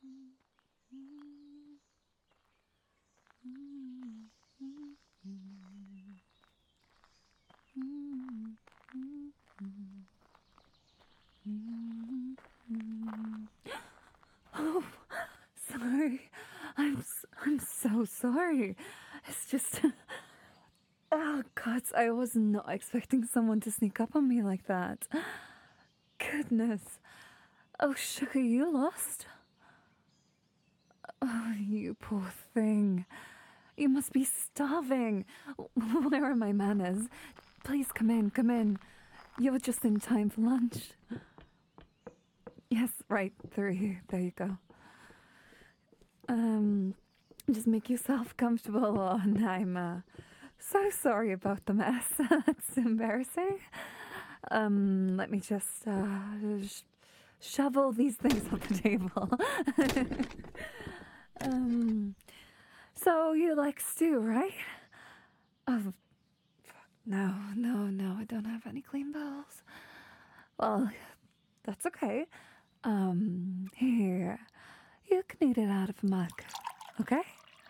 Oh, sorry. I'm so sorry. It's just oh God, I was not expecting someone to sneak up on me like that. Goodness. Oh, sugar, you lost? Oh, you poor thing. You must be starving. Where are my manners? Please come in, come in. You're just in time for lunch. Yes, right through here. There you go. Just make yourself comfortable, and I'm so sorry about the mess. It's embarrassing. Let me just shovel these things on the table. So you like stew, right? Oh, no, I don't have any clean bowls. Well, that's okay. Here, you can eat it out of a mug, okay?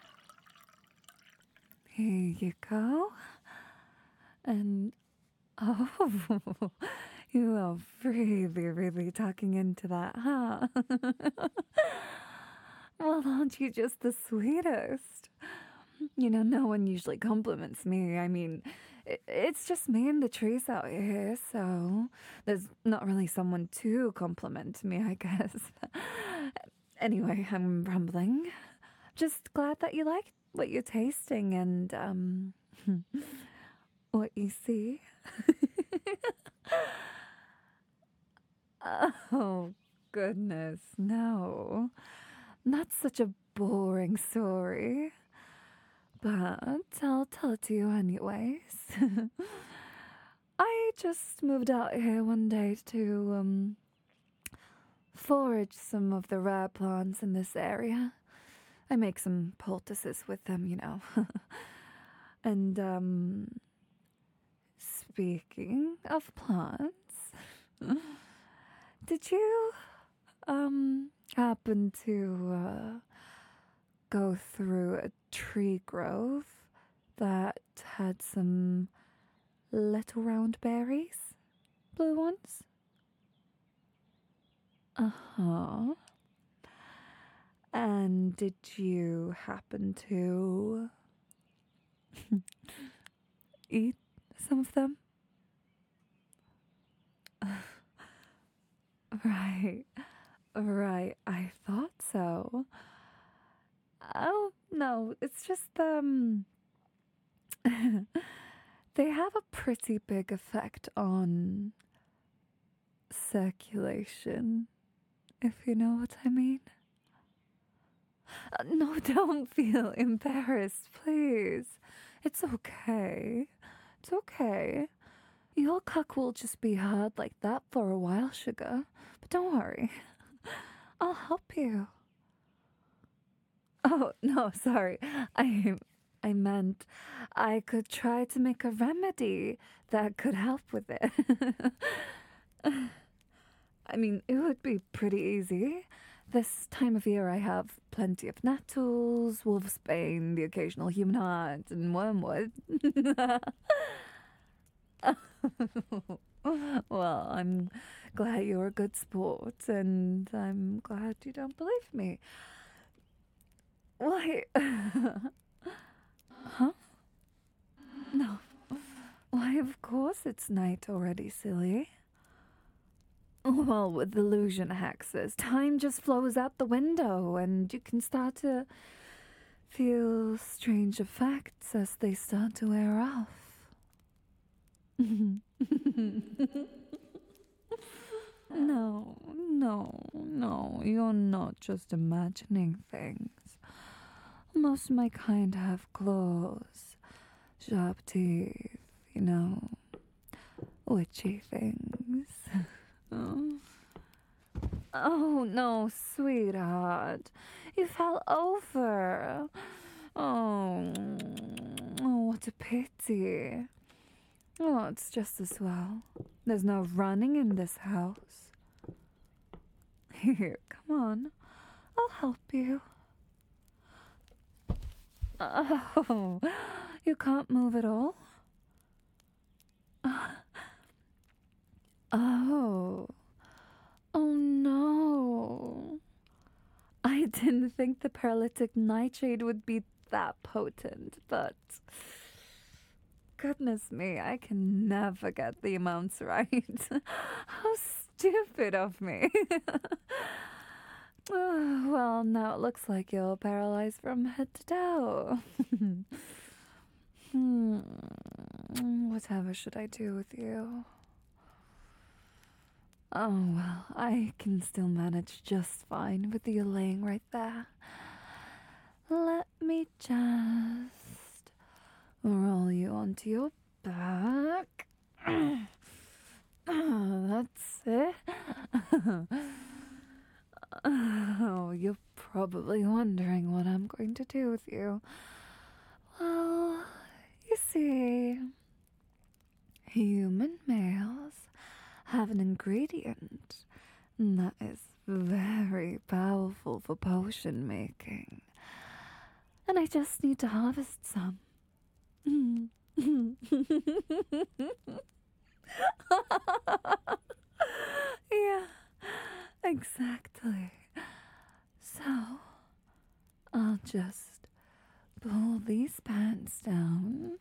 Here you go. And oh, you are really talking into that, huh? Well, aren't you just the sweetest? You know, no one usually compliments me. I mean, it's just me and the trees out here, so there's not really someone to compliment me, I guess. Anyway, I'm rambling. Just glad that you like what you're tasting and, what you see. Oh, goodness, no. That's such a boring story. But I'll tell it to you anyways. I just moved out here one day to forage some of the rare plants in this area. I make some poultices with them, you know. And speaking of plants, did you happen to go through a tree grove that had some little round berries? Blue ones? Uh-huh. And did you happen to eat some of them? Right, right, I thought so. Oh, no, it's just, they have a pretty big effect on circulation, if you know what I mean. No, don't feel embarrassed, please. It's okay. It's okay. Your cock will just be hard like that for a while, sugar. But don't worry. I'll help you. Oh, no, sorry. I meant I could try to make a remedy that could help with it. I mean, it would be pretty easy. This time of year, I have plenty of nettles, wolfsbane, the occasional human heart, and wormwood. Well, I'm glad you're a good sport, and I'm glad you don't believe me. Why? Huh? No. Why, of course it's night already, silly. Well, with illusion hexes, time just flows out the window, and you can start to feel strange effects as they start to wear off. No, you're not just imagining things. Most of my kind have claws, sharp teeth, you know, witchy things. Oh, no, sweetheart. You fell over. Oh, what a pity. Oh, it's just as well. There's no running in this house. Here, come on. I'll help you. Oh, you can't move at all? Oh. Oh no. I didn't think the paralytic nightshade would be that potent, but goodness me, I can never get the amounts right. How stupid of me. Well, now it looks like you're paralyzed from head to toe. Whatever should I do with you? Oh, well, I can still manage just fine with you laying right there. Let me just roll you onto your back. That's it. Oh, you're probably wondering what I'm going to do with you. Well, you see, human males have an ingredient that is very powerful for potion making. And I just need to harvest some. Yeah, exactly. So, I'll just pull these pants down.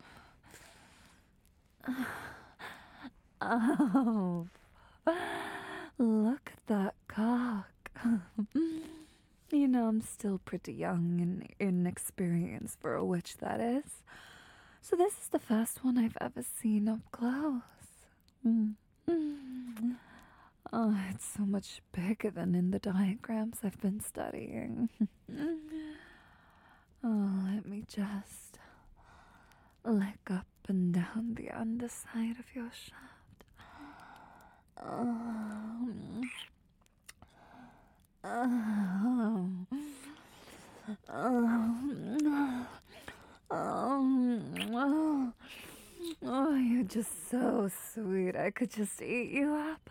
Oh, look at that cock. You know, I'm still pretty young and inexperienced for a witch, that is. So this is the first one I've ever seen up close. Oh, it's so much bigger than in the diagrams I've been studying. Oh, let me just lick up and down the underside of your shirt. Oh, you're just so sweet. I could just eat you up.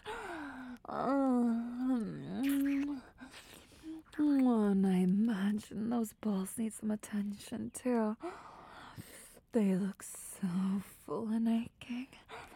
And I imagine those balls need some attention too. They look so full and aching.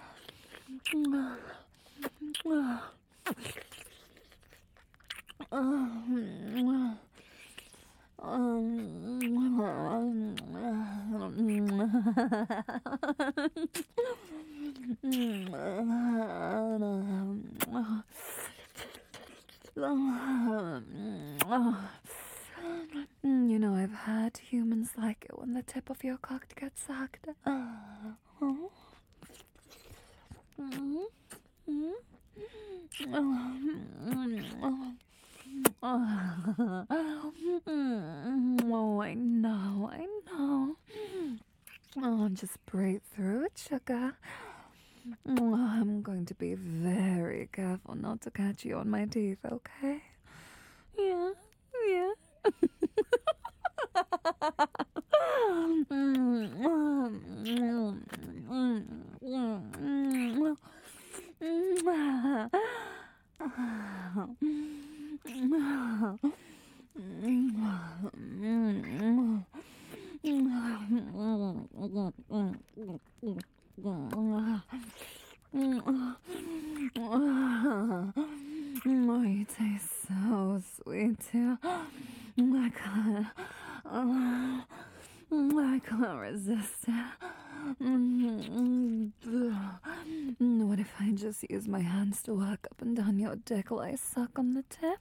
You know, I've had humans like it when the tip of your cock gets sucked. Oh, I know, I know. Oh, just breathe through it, sugar. Oh, I'm going to be very careful not to catch you on my teeth, okay? Yeah, yeah. Oh, you taste so sweet too. I can't resist it. What if I just use my hands to work up and down your dick while I suck on the tip?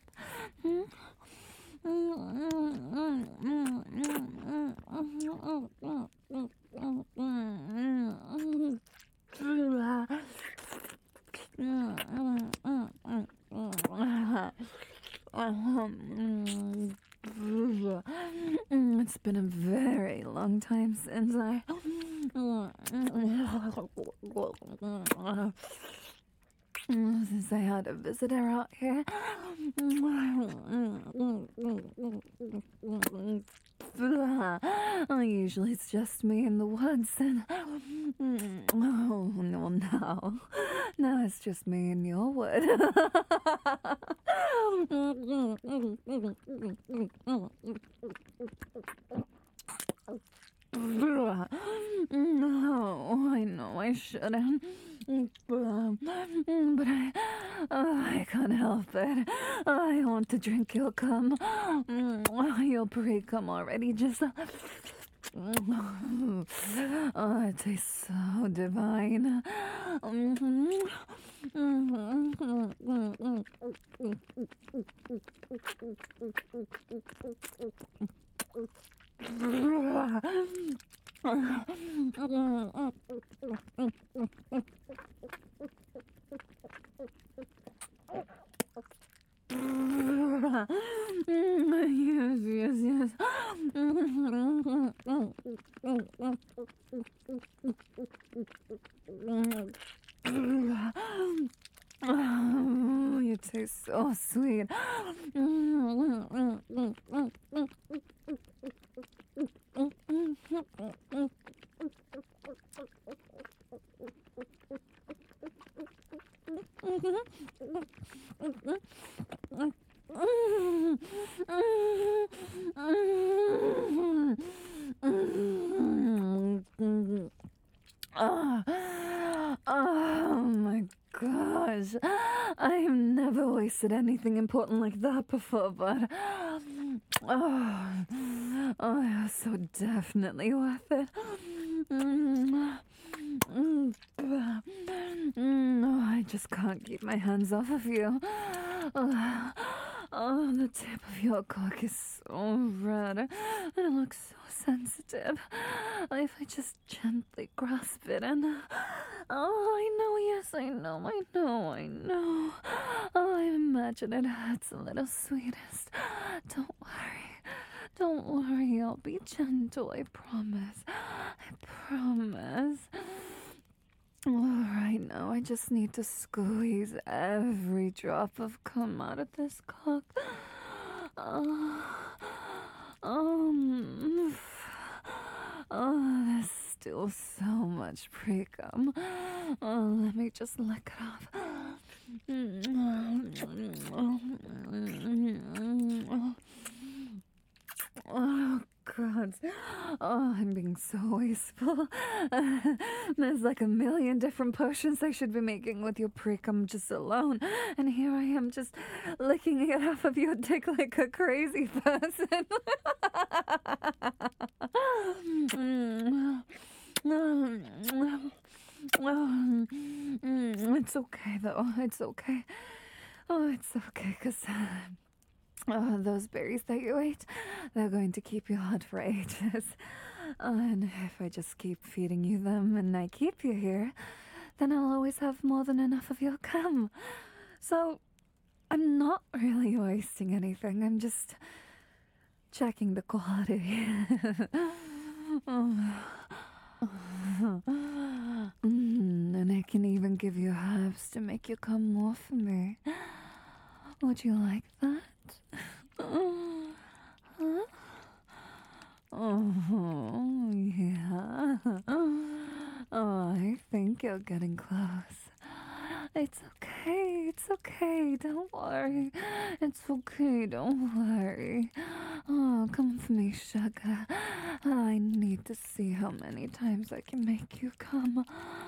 It's been a very long time since I had a visitor out here. Usually it's just me in the woods, and Oh, no, now. Now it's just me and your wood. No, I know I shouldn't. But I can't help it. I want to drink your cum. Your pre-cum already just. Oh, it tastes so divine. Yes, yes, yes. Oh, you taste so sweet. Oh, oh my gosh. I have never wasted anything important like that before, but oh, oh, it was so definitely worth it. Oh, I just can't keep my hands off of you. Oh, oh, the tip of your cock is so red and it looks so sensitive. If I just gently grasp it and oh, I know, yes, I know, I know, I know. Oh, I imagine it hurts a little, sweetest. Don't worry. Don't worry, I'll be gentle, I promise. I promise. All right, now I just need to squeeze every drop of cum out of this cock. Oh, um, oh, there's still so much pre-cum. Oh, let me just lick it off. Oh, God. Oh, I'm being so wasteful. There's like a million different potions I should be making with your pre-cum just alone. And here I am just licking it off of your dick like a crazy person. It's okay, though. It's okay. Oh, it's okay, because those berries that you ate, they're going to keep you hot for ages. And if I just keep feeding you them and I keep you here, then I'll always have more than enough of your cum. So I'm not really wasting anything. I'm just checking the quality. And I can even give you herbs to make you come more for me. Would you like that? Huh? Oh, yeah. Oh, I think you're getting close. It's okay, it's okay, don't worry. It's okay, don't worry. Oh, come for me, sugar. I need to see how many times I can make you come.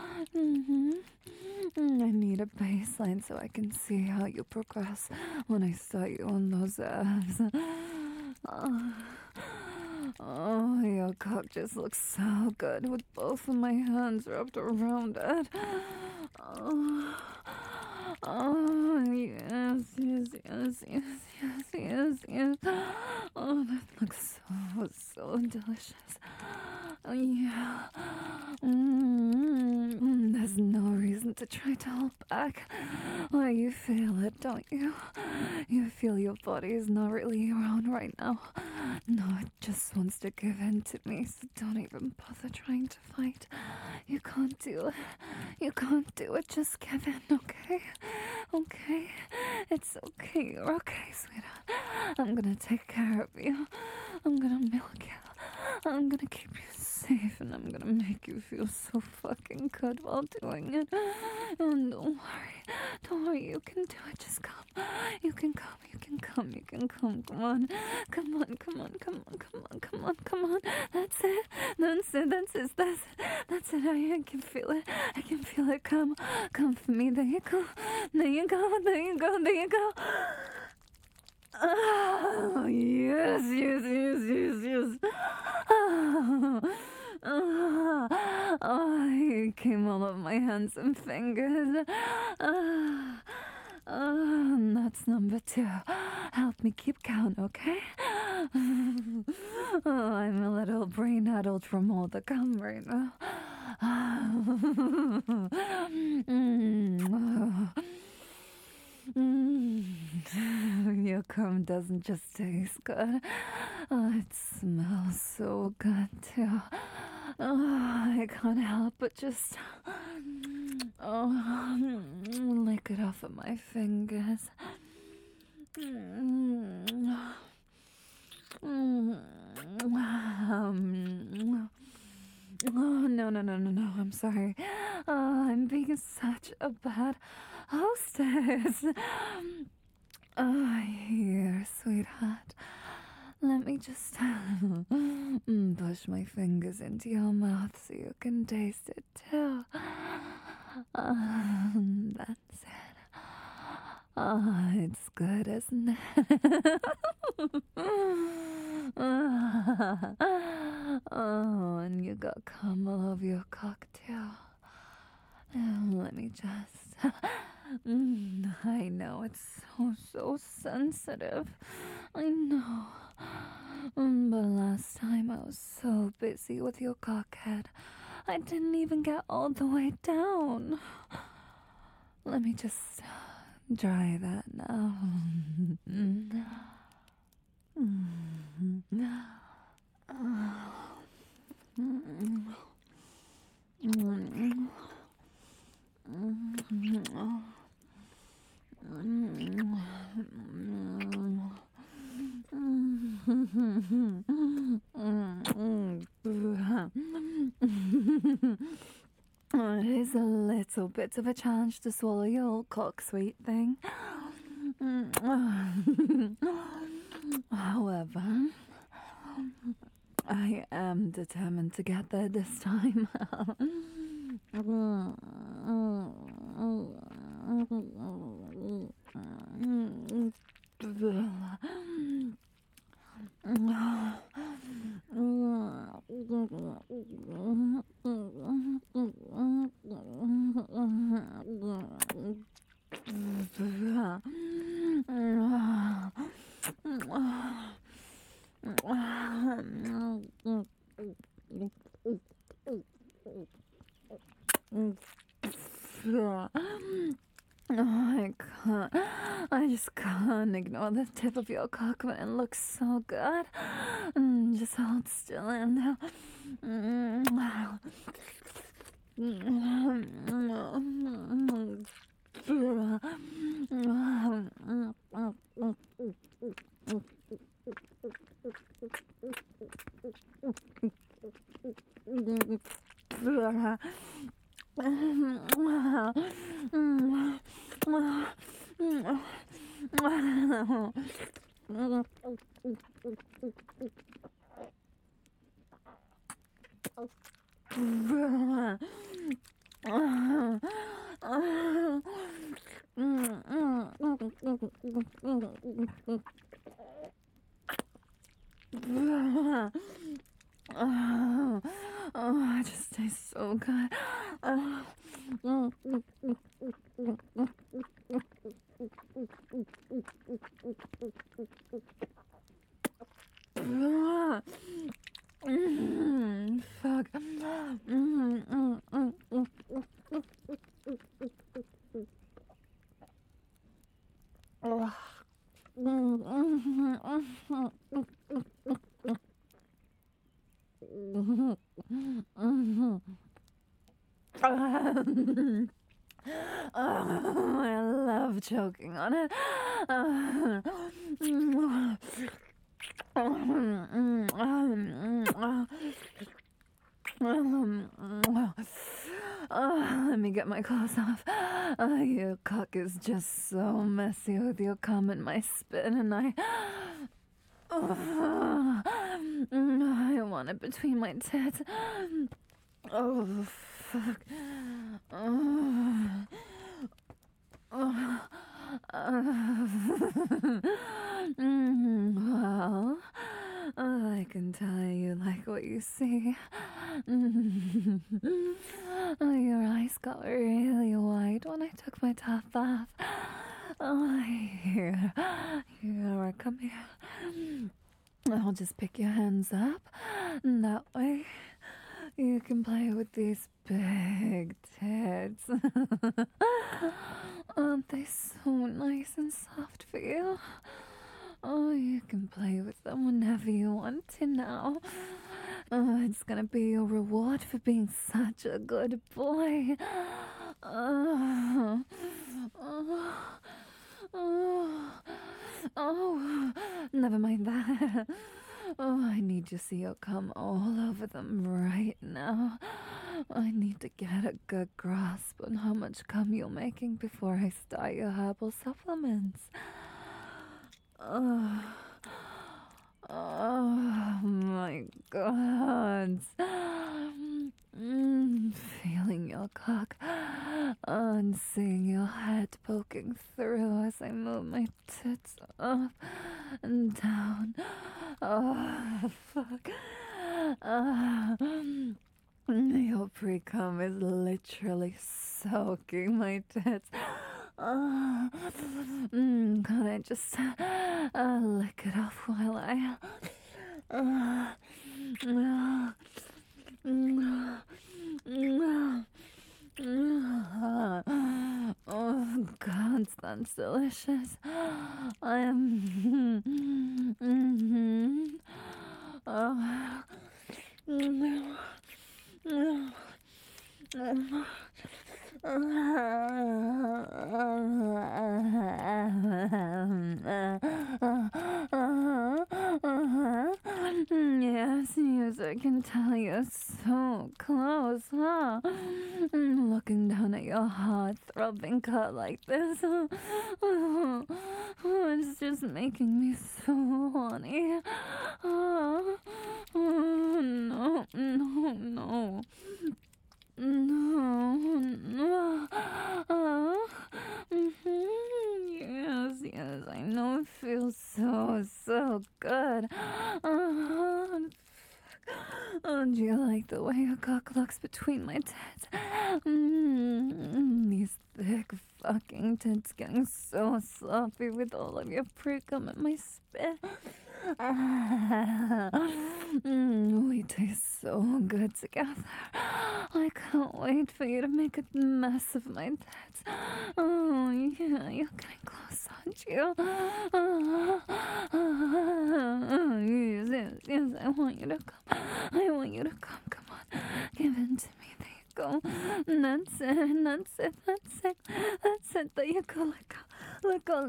I need a baseline so I can see how you progress when I start you on those herbs. Oh, your cock just looks so good with both of my hands wrapped around it. Oh, oh yes, yes, yes, yes, yes, yes, yes. Oh, that looks so delicious. Oh, yeah. There's no reason to try to hold back. Oh, you feel it, don't you? You feel your body is not really your own right now. No, it just wants to give in to me, so don't even bother trying to fight. You can't do it. You can't do it. Just give in, okay? Okay? It's okay. You're okay, sweetheart. I'm gonna take care of you. I'm gonna milk you. I'm gonna keep you safe, and I'm gonna make you feel so fucking good while doing it. And don't worry, you can do it. Just come. You can come, you can come, you can come. Come on, come on, come on, come on, come on, come on, come on. That's it, that's it, that's it, that's it. I can feel it, I can feel it. Come for me. There you go, there you go, there you go, there you go. Oh, yes, yes, yes, yes, yes. It came all over my hands and fingers. And that's number 2. Help me keep count, okay? I'm a little brain-addled from all the gum right now. Your cum doesn't just taste good. It smells so good too. I can't help but just lick it off of my fingers. Oh, no, I'm sorry. I'm being such a bad hostess. Here, sweetheart. Let me just push my fingers into your mouth so you can taste it too. That's it. It's good, isn't it? And you got cum all over your cocktail. Let me just... I know it's so sensitive. I know. But last time I was so busy with your cockhead, I didn't even get all the way down. Let me just dry that now. It is a little bit of a challenge to swallow your old cock sweet thing. However, I am determined to get there this time. I can't. I just can't ignore the tip of your cock when it looks so good. Just hold still and it just tastes so good. Fuck. I love choking on it. Let me get my clothes off. Your cock is just so messy with your cum and my spit, and I want it between my tits. Oh, fuck. Well, I can tell you like what you see. Your eyes got really wide when I took my top off. Here, come here. I'll just pick your hands up, and that way you can play with these big tits. Aren't they so nice and soft for you? Oh, you can play with them whenever you want to now. It's gonna be your reward for being such a good boy. Never mind that. Oh, I need to see your cum all over them right now. I need to get a good grasp on how much cum you're making before I start your herbal supplements. Oh my God. Feeling your cock and seeing your head poking through as I move my tits up and down. Oh, fuck. Your pre-cum is literally soaking my tits. Can I just lick it off while I... Oh God, that's delicious. I am... Yes, I can tell you're so close, huh? Looking down at your heart throbbing cut like this. It's just making me so horny. No. Yes, I know it feels so good. Do you like the way your cock looks between my tits? These thick fucking tits getting so sloppy with all of your pre-cum and my spit. We taste so good together. I can't wait for you to make a mess of my tits. Oh, yeah, you're getting close, aren't you? Yes, I want you to come. I want you to come. Come on. Give in to me. There you go. That's it. There you go. Let go.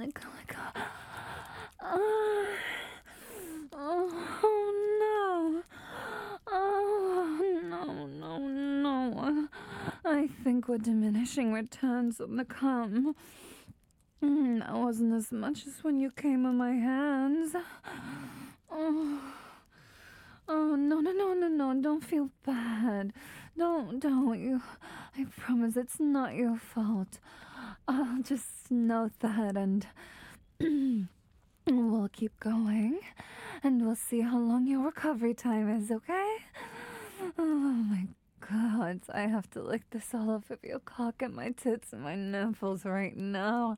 Oh no. I think we're diminishing returns on the cum. That wasn't as much as when you came on my hands. Oh, no. Don't feel bad. Don't you. I promise it's not your fault. I'll just note that and we'll keep going. And we'll see how long your recovery time is, okay? Oh my God, I have to lick this all off of your cock and my tits and my nipples right now.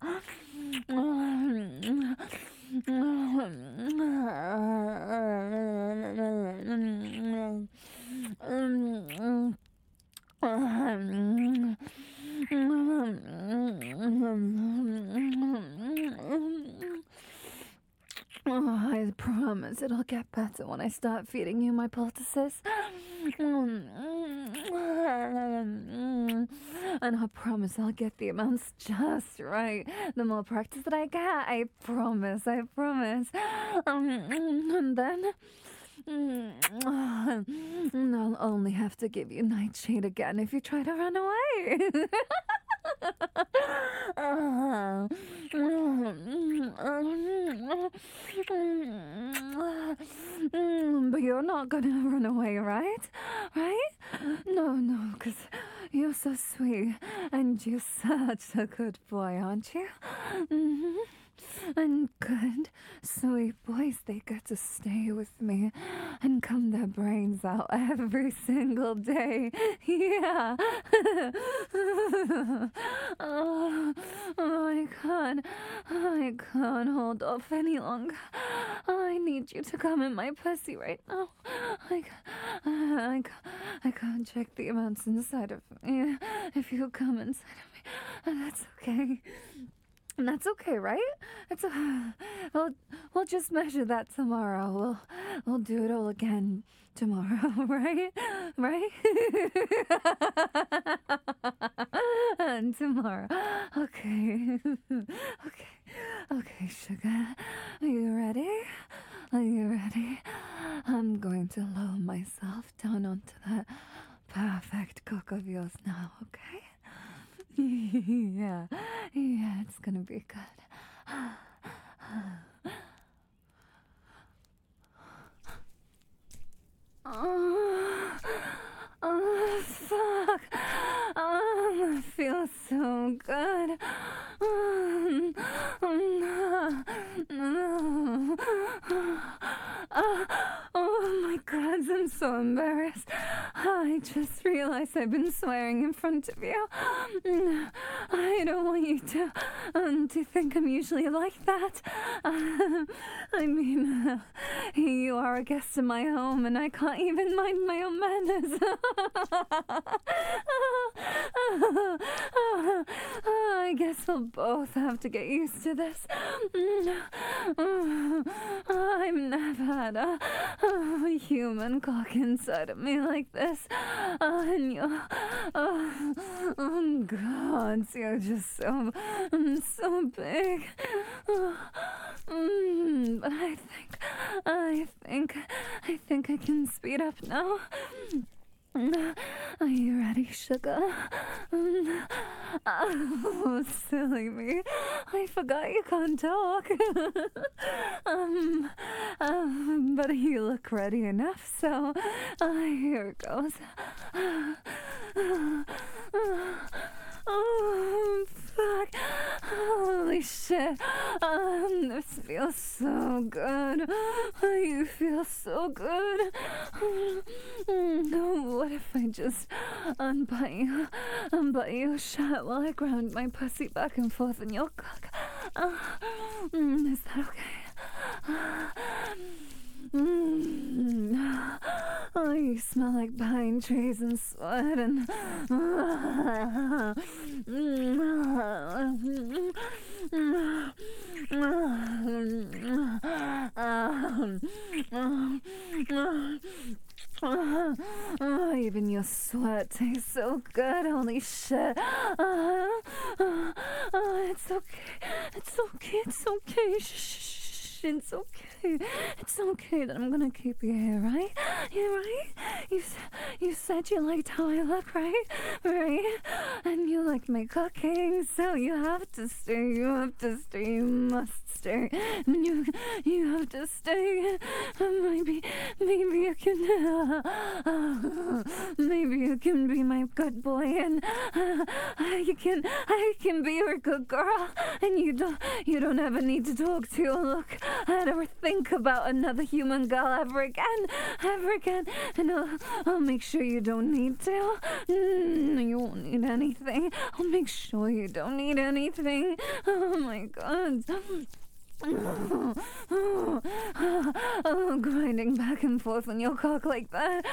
Oh, I promise it'll get better when I start feeding you my poultices. And I promise I'll get the amounts just right. The more practice that I get, I promise. And then And I'll only have to give you nightshade again if you try to run away. But you're not gonna run away, right? Right? No, no, because you're so sweet and you're such a good boy, aren't you? Mhm. And good, sweet boys, they get to stay with me and come their brains out every single day. Yeah. Oh, I can't hold off any longer. I need you to come in my pussy right now. I, I can't check the amounts inside of me. If you come inside of me, that's okay. And that's okay, right? It's we'll just measure that tomorrow. We'll do it all again tomorrow, right? Right? And tomorrow. Okay. Okay, sugar. Are you ready? Are you ready? I'm going to lower myself down onto that perfect cock of yours now, okay? Yeah, it's gonna be good. Oh, fuck. I feel so good. Oh my god, I'm so embarrassed. I just realized I've been swearing in front of you. I don't want you to think I'm usually like that. I mean, you are a guest in my home and I can't even mind my own manners. I guess we'll both have to get used to this. I've never had a human cock inside of me like this. And you're, oh God, you're just so big. But I think I can speed up now. Are you ready, sugar? Oh, silly me. I forgot you can't talk. But you look ready enough, so here it goes. Oh, fuck. Holy shit. This feels so good. You feel so good. What if I just unbutt you shut while I ground my pussy back and forth in your cock? Is that okay? Oh, you smell like pine trees and sweat and even your sweat tastes so good. Holy shit. It's okay. It's okay. It's okay. Shh. It's okay. It's okay that I'm gonna keep you here, right? Yeah, right? You said you liked how I look, right? Right? And you like my cooking, so you have to stay. You have to stay. You must stay. You have to stay. Maybe you can. Maybe you can be my good boy, and I can be your good girl, and you don't ever need to talk to or look at or think about another human girl ever again, and I'll make sure you don't need to. You won't need anything. I'll make sure you don't need anything. Oh my God. Grinding back and forth on your cock like that.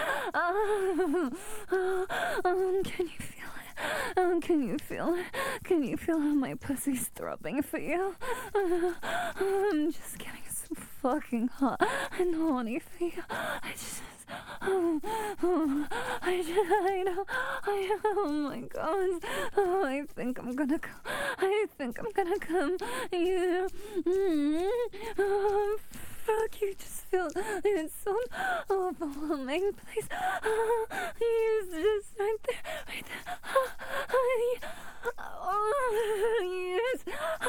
Can you feel it? Can you feel it? Can you feel how my pussy's throbbing for you? I'm just getting so fucking hot and horny for you. Oh my God. Oh, I think I'm gonna come. Yeah. Oh, fuck, you just feel it's so overwhelming. Please, he's just right there, right there. Yes.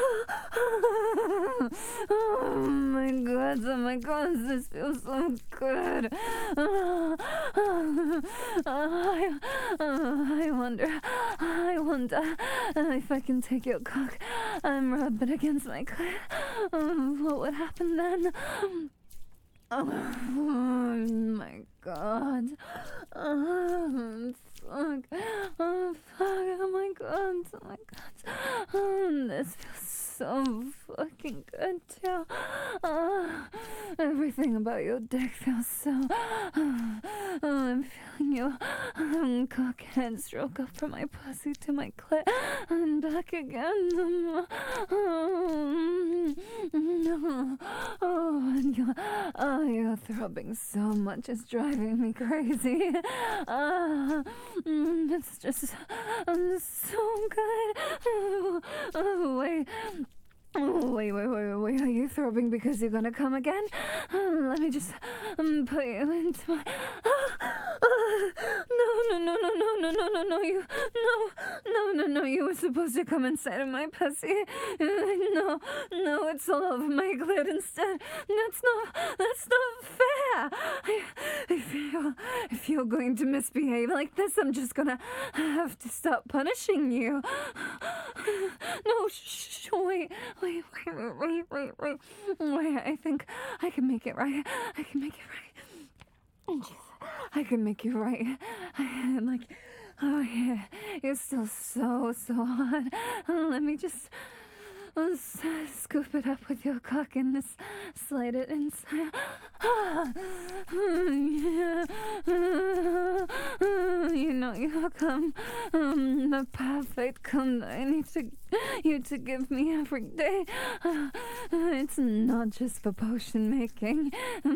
Oh my god, this feels so good. I wonder if I can take your cock and rub it against my clit. What would happen then? Oh my god. Fuck. Oh fuck. Oh my god. Oh my god. This feels so fucking good too. Everything about your dick feels so. I'm feeling your cockhead stroke up from my pussy to my clit and back again. No. And you're throbbing so much, it's driving me crazy. It's just so good. Wait. Wait, are you throbbing because you're gonna come again? Let me just put you into my... No, you were supposed to come inside of my pussy. No, it's all over my clit instead. That's not fair. If you're going to misbehave like this, I'm just gonna have to stop punishing you. No, wait, I think I can make it right. Oh, jeez. I can make you right. Oh yeah, you're still so hot. Let me just scoop it up with your cock and just slide it inside. You know you come, the perfect cum that I need you to give me every day. It's not just for potion making.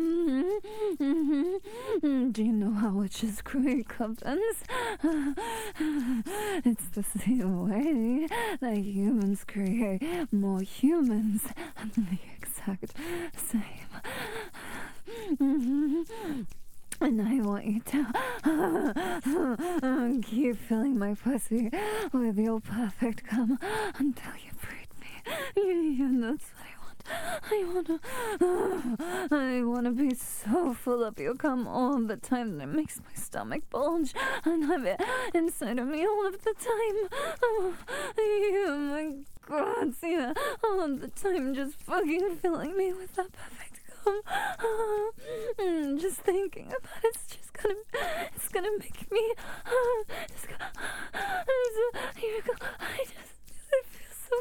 Do you know how witches create covens? It's the same way that humans create more humans. The exact same. And I want you to keep filling my pussy with your perfect cum until you breed me. Yeah, that's what I wanna be so full of your cum all the time that it makes my stomach bulge and have it inside of me all of the time. Oh my god, yeah, all of the time just fucking filling me with that perfect cum. Just thinking about it's gonna make me here we go. I feel so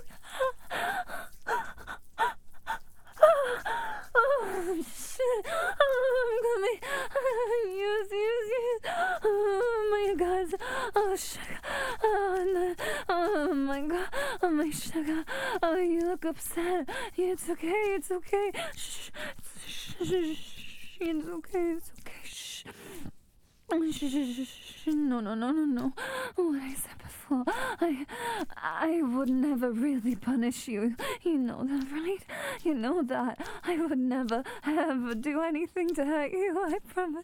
oh shit. I'm coming. Use. Oh my god. Oh sugar. Oh my god. Oh my sugar. Oh, you look upset. It's okay. Shh. It's okay. Shh. No. What I said before, I would never really punish you. You know that, right? You know that. I would never ever do anything to hurt you. I promise.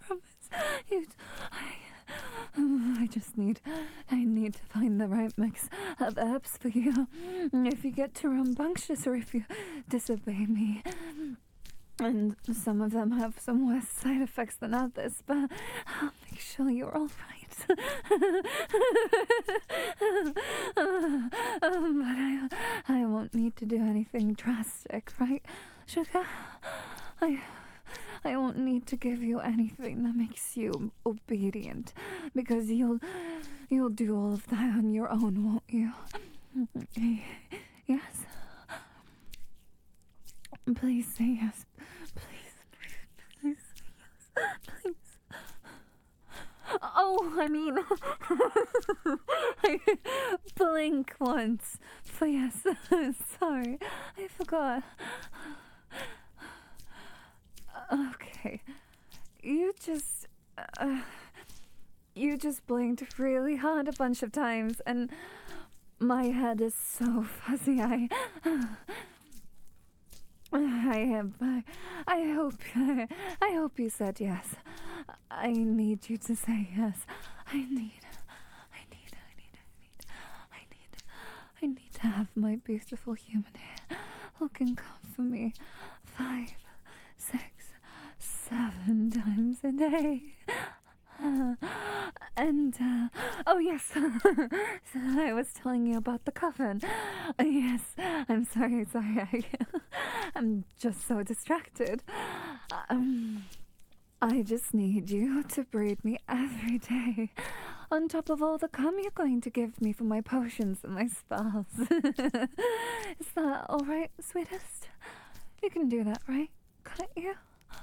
I need to find the right mix of herbs for you. If you get too rambunctious or if you disobey me. And some of them have some worse side effects than others, but I'll make sure you're all right. But I won't need to do anything drastic, right, sugar? I won't need to give you anything that makes you obedient, because you'll do all of that on your own, won't you? Yes? Please say yes. Please Oh, I mean, blink once. But yes, sorry, I forgot. Okay, you just blinked really hard a bunch of times, and my head is so fuzzy. I hope, I hope you said yes. I need you to say yes. I need, I need to have my beautiful human hair who can come for me 5, 6, 7 times a day. And, oh yes, so I was telling you about the coven. Yes, I'm sorry, I'm just so distracted. Um, I just need you to braid me every day, on top of all the cum you're going to give me for my potions and my spells. Is that alright, sweetest? You can do that, right? Can't you?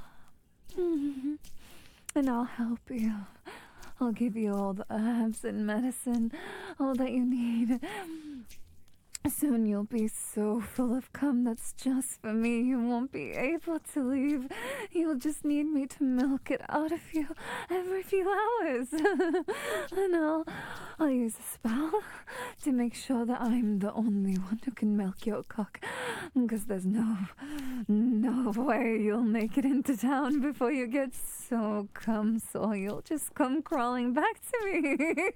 And I'll help you. I'll give you all the herbs and medicine, all that you need. Soon you'll be so full of cum that's just for me, you won't be able to leave. You'll just need me to milk it out of you every few hours. And I'll use a spell to make sure that I'm the only one who can milk your cock. Because there's no way you'll make it into town before you get so cum sore. You'll just come crawling back to me.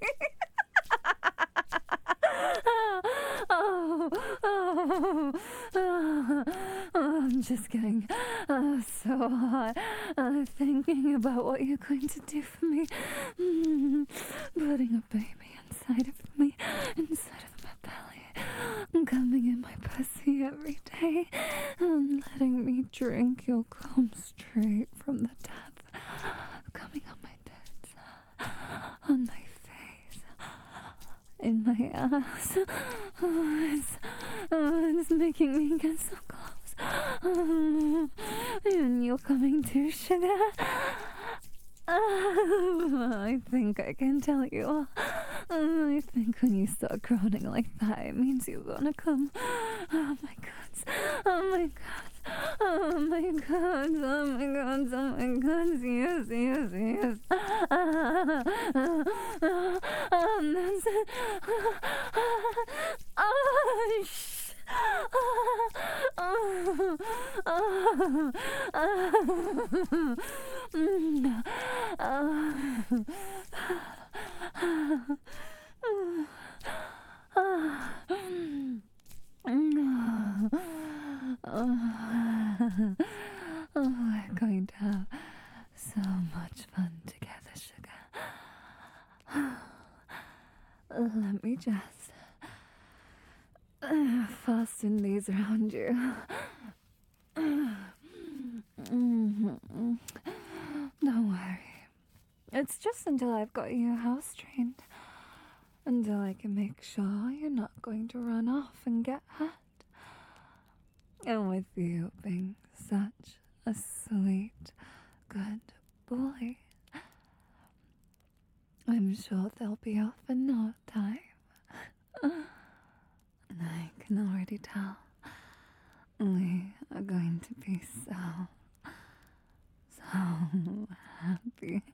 I'm just getting so hot thinking about what you're going to do for me. Putting a baby inside of me, inside of my belly, coming in my pussy every day, and letting me drink your cum straight from the tap, coming on my tits, on my face, in my ass. It's making me get so close. And you're coming too, sugar. I think I can tell you. I think when you start groaning like that, it means you're gonna come. Oh my god. Oh my god. Oh my god. Oh my god. Oh my god. Yes, yes, yes. That's it. Oh, shh. We're going to have so much fun together, sugar. Let me just fasten these around you. Don't worry. It's just until I've got you house trained. Until I can make sure you're not going to run off and get hurt. And with you being such a sweet, good boy, I'm sure they'll be off in no time. And I can already tell we are going to be so happy.